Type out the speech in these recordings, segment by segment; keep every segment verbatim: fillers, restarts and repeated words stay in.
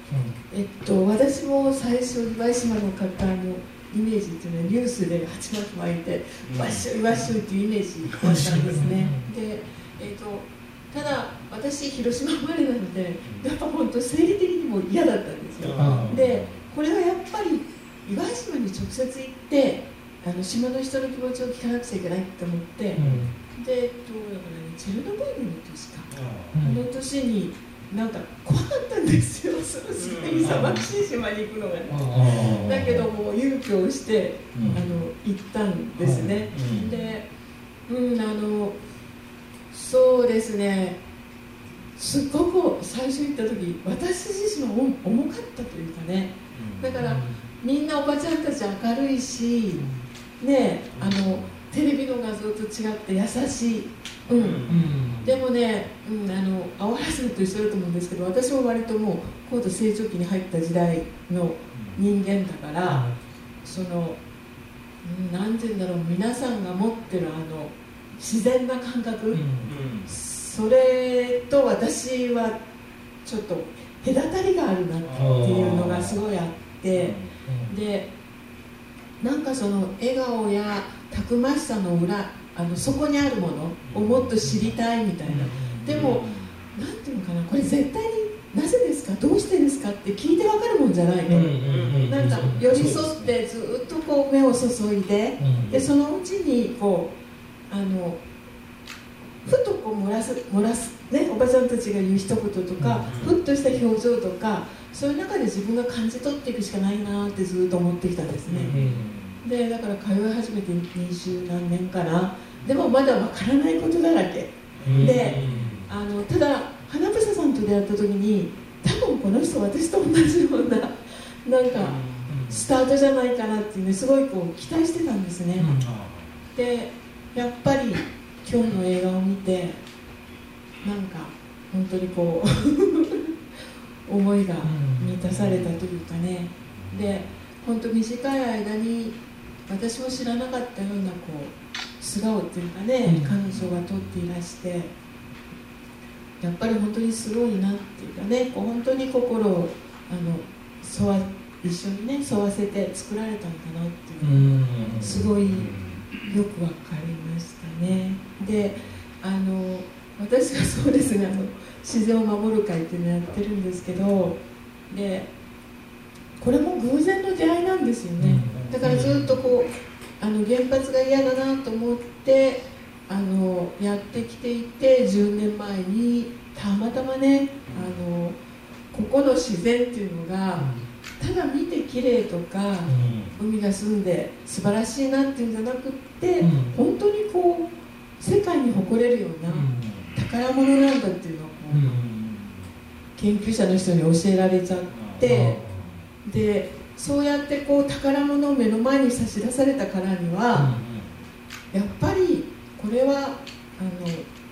えっと、私も最初岩島の方のイメージっていうのはニュースで鉢巻き巻いてわっしょいわっしょいっていうイメージだったんですね。で、えっと、ただ私広島生まれなのでやっぱ本当生理的にも嫌だったんですよ。でこれはやっぱり岩島に直接行ってあの島の人の気持ちを聞かなくちゃいけないと思って、うん、で、えっと、だからね、チェルノブイリの年か、うん、あの年になんか怖かったんですよ。そのすごい騒がしい島に行くのがね、うん、だけども勇気をして、うん、あの行ったんですね、うん、で、うん、あのそうですね、すっごく最初行った時私自身も重かったというかね、だからみんなおばちゃんたち明るいし、ね、あのテレビの画像と違って優しい、うんうん、でもね、うん、あの青原さんと一緒だと思うんですけど、私も割ともう高度成長期に入った時代の人間だから、うん、その、うん、なんていうんだろう、皆さんが持ってるあの自然な感覚、うん、それと私はちょっと隔たりがあるなっていうのがすごいあって、でなんかその笑顔やたくましさの裏、あのそこにあるものをもっと知りたいみたいな、でもなんていうのかな、これ絶対になぜですか、どうしてですかって聞いて分かるもんじゃないの、なんか寄り添ってずっとこう目を注いで、でそのうちにこうあのふとこう漏らす漏らすね、おばちゃんたちが言う一言とか、ふっとした表情とか、そういう中で自分が感じ取っていくしかないなってずっと思ってきたんですね、うん、でだから通い始めて二十何年かな。でもまだわからないことだらけ、うん、であのただ花房さんと出会った時に多分この人私と同じようななんかスタートじゃないかなっていうね、すごいこう期待してたんですね、うん、でやっぱり今日の映画を見てなんか本当にこう思いが満たされたというかね、で本当短い間に私も知らなかったようなこう素顔っていうかね、彼女が撮っていらして、やっぱり本当にすごいなっていうかね、こう本当に心をあの沿わ一緒にね沿わせて作られたんだなっていうのがすごいよくわかりましたね。であの私がそうですね、あの自然を守る会っていうのをやってるんですけど、でこれも偶然の出会いなんですよね。だからずっとこうあの原発が嫌だなと思ってあのやってきていて、じゅうねんまえにたまたまね、あのここの自然っていうのがただ見て綺麗とか、うん、海が澄んで素晴らしいなっていうんじゃなくって、うん、本当にこう世界に誇れるような宝物なんだっていうのをこう、うん、研究者の人に教えられちゃって、でそうやってこう宝物を目の前に差し出されたからには、やっぱりこれはあのなんていう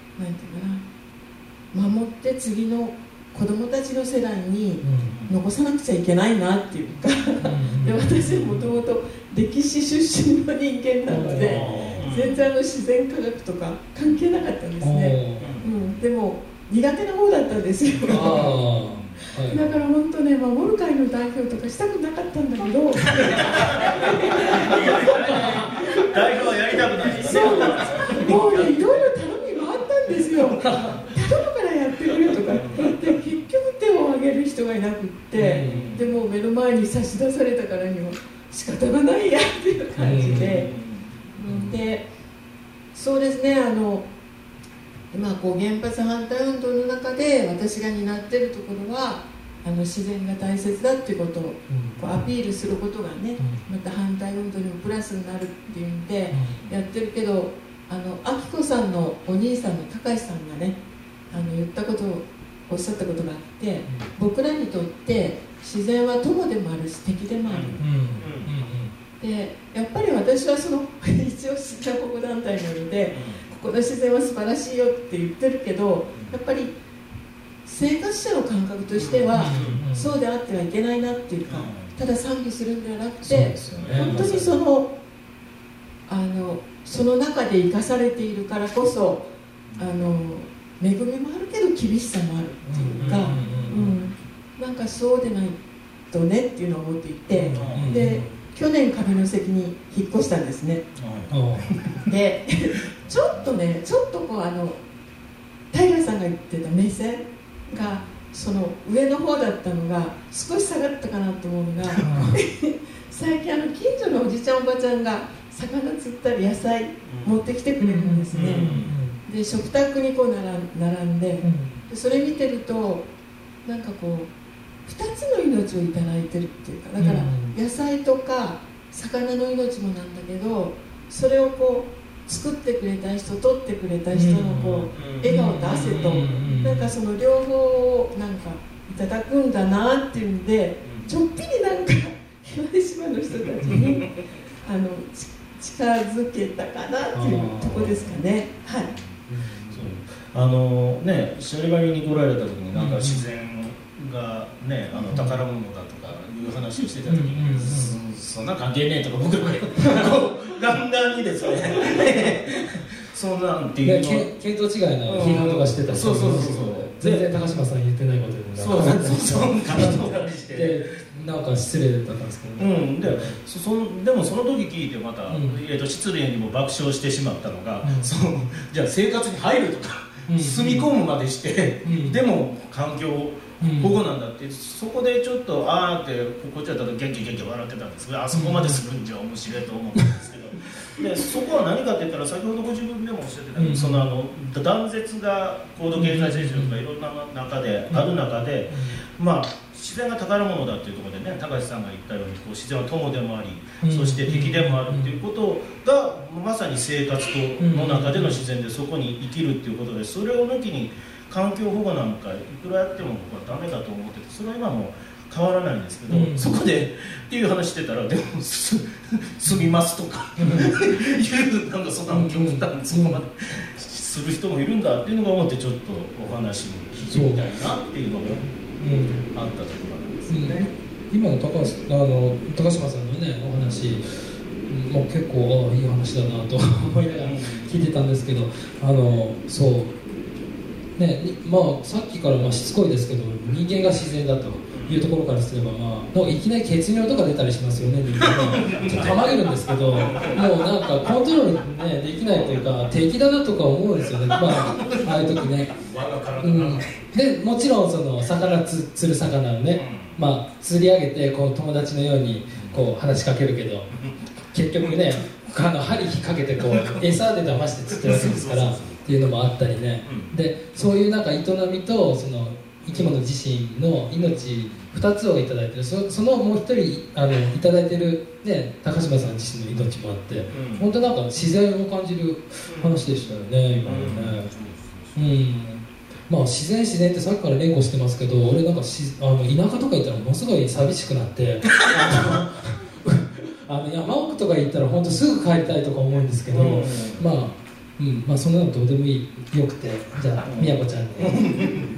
かな、守って次の子供たちの世代に残さなくちゃいけないなっていうかで、私はもともと歴史出身の人間なので全然あの自然科学とか関係なかったんですね、うん、でも苦手な方だったんですよだから本当ね、守る会の代表とかしたくなかったんだけど代表はやりたくないそうもうね、いろいろ頼みがあったんですよ頼むからやってくれとかで、結局手を挙げる人がいなくって、でも目の前に差し出されたからには仕方がないやっていう感じで、でそうですね、あのまあ、こう原発反対運動の中で私が担っているところはあの自然が大切だっていうことをこうアピールすることがね、また反対運動にもプラスになるっていうんでやってるけど、あの明子さんのお兄さんの高橋さんがねあの言ったことをおっしゃったことがあって、僕らにとって自然は友でもあるし敵でもある、でやっぱり私はその一応自然保護団体なのでこの自然は素晴らしいよって言ってるけど、やっぱり生活者の感覚としてはそうであってはいけないなっていうか、ただ賛美するんではなくて、本当にそのあのその中で生かされているからこそあの恵みもあるけど厳しさもあるっていうか、うん、 なんかそうでないとねっていうのを思っていて、 うん、 で去年上関に引っ越したんですね、うん、でちょっとねちょっとこうあの平さんが言ってた目線がその上の方だったのが少し下がったかなと思うのが最近あの近所のおじちゃんおばちゃんが魚釣ったり野菜持ってきてくれるんですね、うん、で食卓にこう並んで、でそれ見てるとなんかこうふたつの命をいただいてるっていうか、だから野菜とか魚の命もなんだけど、それをこう作ってくれた人、取ってくれた人のこう笑顔と汗と、なんかその両方をなんかいただくんだなっていうんで、ちょっぴりなんか岩出島の人たちにあの近づけたかなっていうところですかね。はい。 あのね、シャリバリに来られた時になんか自然がね、あの宝物だとかいう話をしてた時に、うん、そ, そんな関係ねえとか僕らこうガンガンにですねそんなんっていうの見当違いな批判とかしてたり、 そうそうそうそう、 全然高島さん言ってないことでそうそうそうでなんか失礼だったんですけど、ね、 うん、で, そそでもその時聞いてまた、うん、えー、と失礼にも爆笑してしまったのが、うん、そのじゃあ生活に入るとか、うん、住み込むまでして、うん、でも環境保護なんだって、うん、そこでちょっとあーってこっちだったら元気元気笑ってたんですけど、あそこまでするんじゃ面白いと思うんですけどでそこは何かって言ったら、先ほどご自分でもおっしゃってたけど、うん、そのあの断絶が高度経済成長とかいろんな中で、うん、ある中で、うん、まあ自然が宝物だっていうところでね、高橋さんが言ったようにこう自然は友でもあり、うん、そして敵でもあるっていうことがまさに生活との中での自然で、そこに生きるっていうことで、それを抜きに環境保護なんかいくらやっても僕はダメだと思ってて、それは今も変わらないんですけど、うん、そこでっていう話してたら、でも住みますとかいうなんかそんな極端にそこまでする人もいるんだっていうのが思って、ちょっとお話を聞いてみたいなっていうのがあったところなんですよね、 うん、今の 高, あの高島さんのねお話も結構あいい話だなと思いながら聞いてたんですけど、あのそうね、まあさっきからまあしつこいですけど、人間が自然だというところからすれば、まあ、いきなり血尿とか出たりしますよね、人間ね、ちょっとたまげるんですけど、もうなんかコントロール、ね、できないというか、敵だなとか思うんですよね、まあ、ああいう時ね、うん、でもちろんその魚つ釣る魚をね、まあ、釣り上げてこう友達のようにこう話しかけるけど、結局ね、あの針引っ掛けてこう餌で騙して釣ってるわけですからっていうのもあったりね、でそういうなんか営みとその生き物自身の命ふたつをいただいてる、 そ, そのもう一人あのいただいてる、ね、高島さん自身の命もあって、うん、本当なんか自然を感じる話でしたよね、今のね、うんうんまあ、自然自然ってさっきから連呼してますけど、俺なんかしあの田舎とか行ったらものすごい寂しくなってあの山奥とか行ったら本当すぐ帰りたいとか思うんですけど、うん、まあ、うんまあ、そんなのどうでもいいよくて、じゃあみやこちゃんに